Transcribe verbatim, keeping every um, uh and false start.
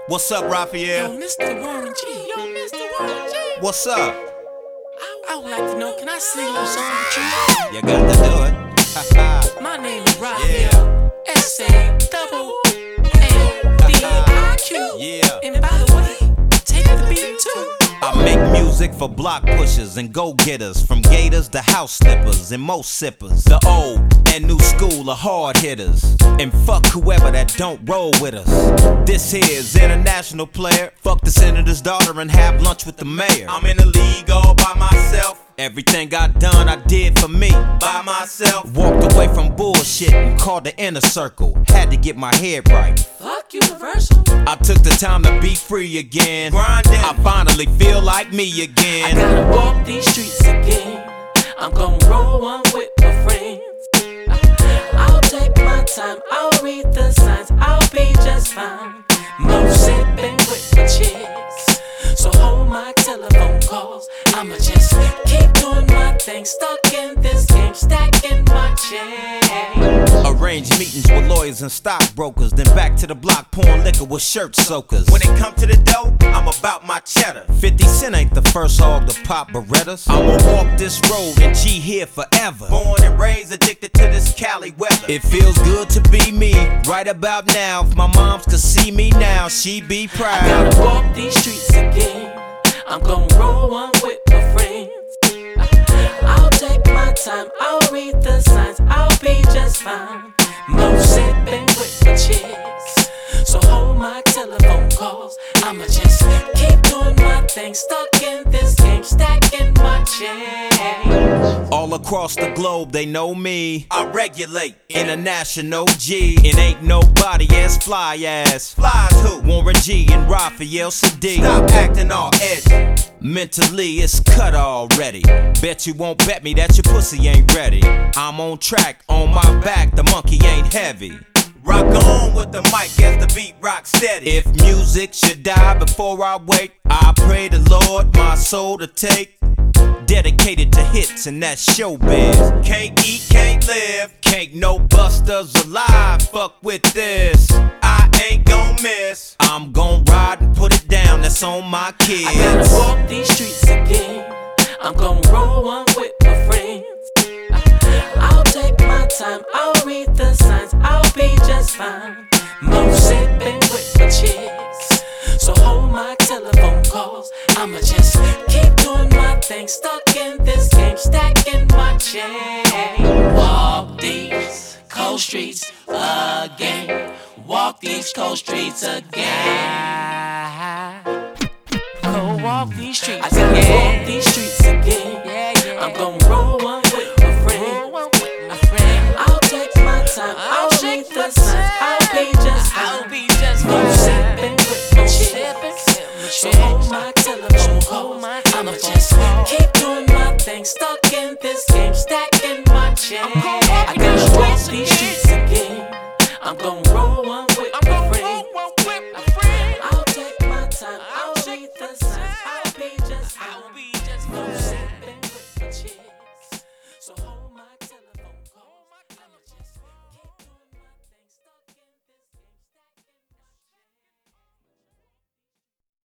What's up, Raphael? Yo, Mister Warren G. Yo, Mister Warren G. What's up? I, I would like to know, can I sing a little song with you? You got to do it. My name is Raphael. S A double A D I Q. Yeah. And by the way, take the beat too. I make music for block pushers and go-getters, from gators to house slippers and most sippers. The old and new school of hard hitters, and fuck whoever that don't roll with us. This here's international player. Fuck the senator's daughter and have lunch with the mayor. I'm in the league all by myself. Everything I done, I did for me, by myself. Walked away from bullshit and called the inner circle. Had to get my head right. Fuck Universal. I took the time to be free again. Grinding. I finally feel like me again. I gotta walk these streets again. I'm gonna roll one with my friends. I'll take my time, I'll read the signs, I'll be just fine. Mo sipping with my chicks, so hold my telephone calls. I'ma just keep doing my thing, stuck in this game, stacking my change. Arrange meetings with lawyers and stockbrokers, then back to the block pouring liquor with shirt soakers. When it come to the dough, I'm about my cheddar. fifty cent ain't the first hog to pop Berettas. I'ma walk this road and G here forever. Born and raised addicted to this Cali weather. It feels good to be me right about now. If my moms could see me now, she'd be proud. I gotta walk these streets again. I'm gonna roll one with my friends. I'll take my time, I'll read the signs, I'll be just fine. Mo sipping with my chicks, so hold my telephone calls. I'ma just keep doing my thing, stuck in this game, stacking my change. All across the globe, they know me. I regulate international G, and ain't nobody as fly as Flies who? Warren G and Raphael C. Stop acting all edgy. Mentally, it's cut already. Bet you won't bet me that your pussy ain't ready. I'm on track, on my back, the monkey ain't heavy. Rock on with the mic as the beat rock steady. If music should die before I wake, I pray the Lord my soul to take. Dedicated to hits and that's showbiz. Can't eat, can't live, can't no busters alive. Fuck with this, I ain't gon' miss. I'm gon' ride and put it down, that's on my kids. I gotta walk these streets again. I'm gonna roll one with my friends. I'll take my time, I'll read the signs, I'll be just fine. Mo sipping with my chicks, so hold my telephone calls. I'ma just keep doing my thing, stuck in this game, stacking my change. Walk these cold streets again. Walk these cold streets again. Go walk these streets I gotta again. Walk these streets again. Yeah, yeah. I'm gonna roll one with my friend. My friend. I'll take my time. I'll, I'll read the signs. I'll be just fine. I'll be just fine. No sipping with my chicks, so hold my telephone calls. I'ma just keep doing my thing, stuck in this game, stacking my change.